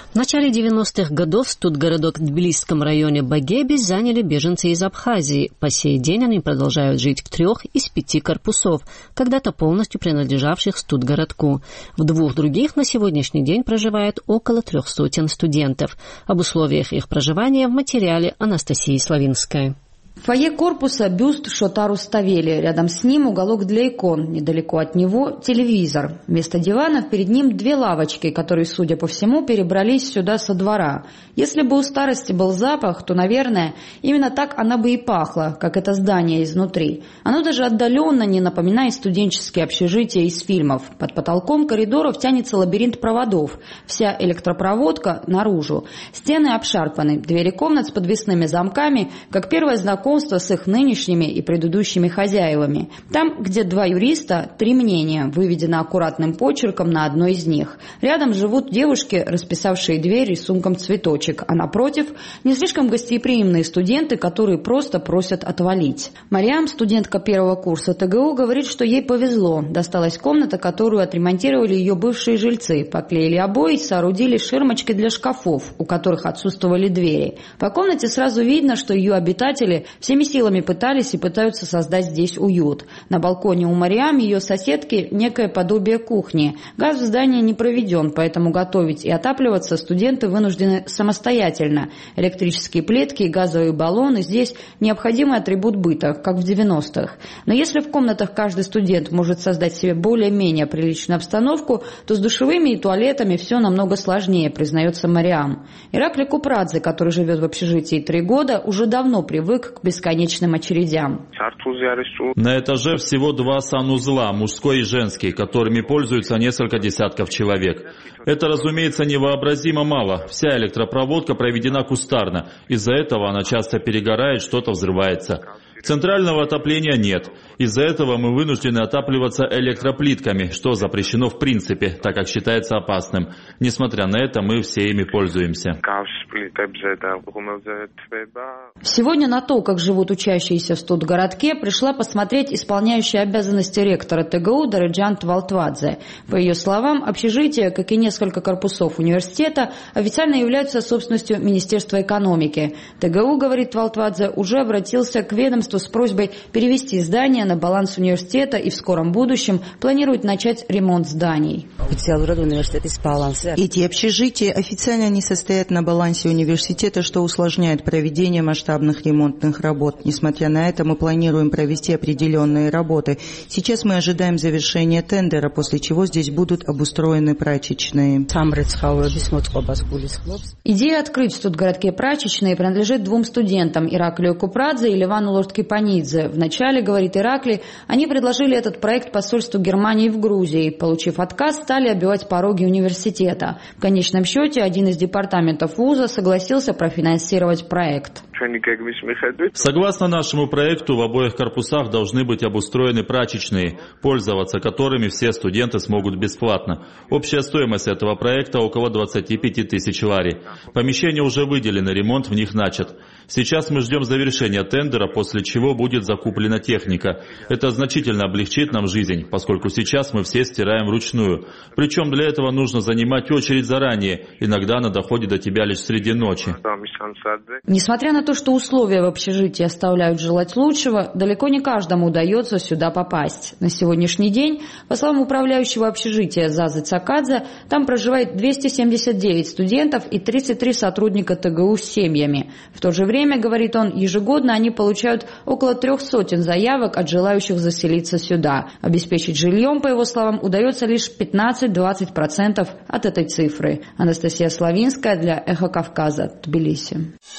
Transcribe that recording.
В начале 90-х годов студгородок в Тбилисском районе Багебис заняли беженцы из Абхазии. По сей день они продолжают жить в 3 из 5 корпусов, когда-то полностью принадлежавших студгородку. В 2 других на сегодняшний день проживает около 300 студентов. Об условиях их проживания в материале Анастасии Славинской. В фойе корпуса бюст Шотару Ставели. Рядом с ним уголок для икон. Недалеко от него телевизор. Вместо диванов перед ним 2 лавочки, которые, судя по всему, перебрались сюда со двора. Если бы у старости был запах, то, наверное, именно так она бы и пахла, как это здание изнутри. Оно даже отдаленно не напоминает студенческие общежития из фильмов. Под потолком коридоров тянется лабиринт проводов. Вся электропроводка наружу. Стены обшарпаны. Двери комнат с подвесными замками, как первое знакомство с их нынешними и предыдущими хозяевами. Там, где 2 юриста, 3 мнения, выведено аккуратным почерком на одной из них. Рядом живут девушки, расписавшие дверь рисунком цветочек, а напротив не слишком гостеприимные студенты, которые просто просят отвалить. Мариам, студентка 1-го курса ТГУ, говорит, что ей повезло. Досталась комната, которую отремонтировали ее бывшие жильцы, поклеили обои, соорудили ширмочки для шкафов, у которых отсутствовали двери. По комнате сразу видно, что ее обитатели всеми силами пытались и пытаются создать здесь уют. На балконе у Мариам и ее соседки некое подобие кухни. Газ в здании не проведен, поэтому готовить и отапливаться студенты вынуждены самостоятельно. Электрические плитки и газовые баллоны здесь необходимый атрибут быта, как в 90-х. Но если в комнатах каждый студент может создать себе более-менее приличную обстановку, то с душевыми и туалетами все намного сложнее, признается Мариам. Иракли Купрадзе, который живет в общежитии 3 года, уже давно привык к бесконечным очередям. На этаже всего 2 санузла, мужской и женский, которыми пользуются несколько десятков человек. Это, разумеется, невообразимо мало. Вся электропроводка проведена кустарно. Из-за этого она часто перегорает, что-то взрывается. Центрального отопления нет. Из-за этого мы вынуждены отапливаться электроплитками, что запрещено в принципе, так как считается опасным. Несмотря на это, мы все ими пользуемся. Сегодня на то, как живут учащиеся в студгородке, пришла посмотреть исполняющая обязанности ректора ТГУ Дареджан Твалтвадзе. По ее словам, общежитие, как и несколько корпусов университета, официально являются собственностью Министерства экономики. ТГУ, говорит Твалтвадзе, уже обратился к ведомству с просьбой перевести здание на баланс университета и в скором будущем планирует начать ремонт зданий. Эти общежития официально не состоят на балансе университета, что усложняет проведение масштабных ремонтных работ. Несмотря на это, мы планируем провести определенные работы. Сейчас мы ожидаем завершения тендера, после чего здесь будут обустроены прачечные. Идея открыть в студгородке прачечные принадлежит 2 студентам, Ираклию Купрадзе и Ливану Лордкипанидзе. Вначале, говорит Иракли, они предложили этот проект посольству Германии в Грузии. Получив отказ, стали оббивать пороги университета. В конечном счете, один из департаментов вуза согласился профинансировать проект. Согласно нашему проекту, в обоих корпусах должны быть обустроены прачечные, пользоваться которыми все студенты смогут бесплатно. Общая стоимость этого проекта около 25 тысяч лари. Помещения уже выделены, ремонт в них начат. Сейчас мы ждем завершения тендера, после чего будет закуплена техника. Это значительно облегчит нам жизнь, поскольку сейчас мы все стираем вручную. Причем для этого нужно занимать очередь заранее. Иногда она доходит до тебя лишь среди ночи. Несмотря на то, что условия в общежитии оставляют желать лучшего, далеко не каждому удается сюда попасть. На сегодняшний день, по словам управляющего общежития Зазы Цакадзе, там проживает 279 студентов и 33 сотрудника ТГУ с семьями. В то же время, говорит он, ежегодно они получают около 300 заявок от желающих заселиться сюда. Обеспечить жильем, по его словам, удается лишь 15-20% от этой цифры. Анастасия Славинская для Эхо Кавказа, Тбилиси.